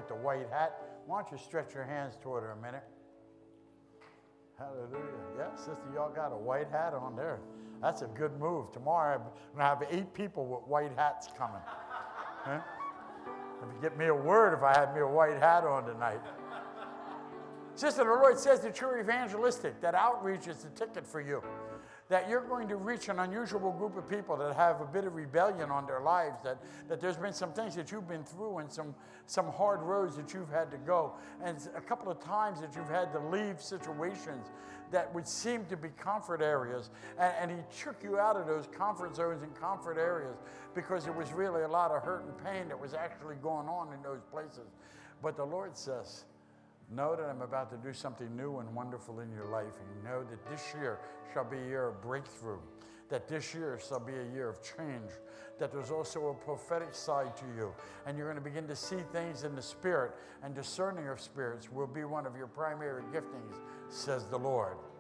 with the white hat. Why don't you stretch your hands toward her a minute? Hallelujah. Yeah, sister, y'all got a white hat on there. That's a good move. Tomorrow I'm going to have 8 people with white hats coming. Huh? If you get me a word if I had me a white hat on tonight. Sister, the Lord says that you're evangelistic, that outreach is the ticket for you, that you're going to reach an unusual group of people that have a bit of rebellion on their lives, that there's been some things that you've been through and some hard roads that you've had to go, and a couple of times that you've had to leave situations that would seem to be comfort areas, and he took you out of those comfort zones and comfort areas because there was really a lot of hurt and pain that was actually going on in those places. But the Lord says, know that I'm about to do something new and wonderful in your life, and know that this year shall be a year of breakthrough, that this year shall be a year of change, that there's also a prophetic side to you, and you're going to begin to see things in the spirit, and discerning of spirits will be one of your primary giftings, says the Lord.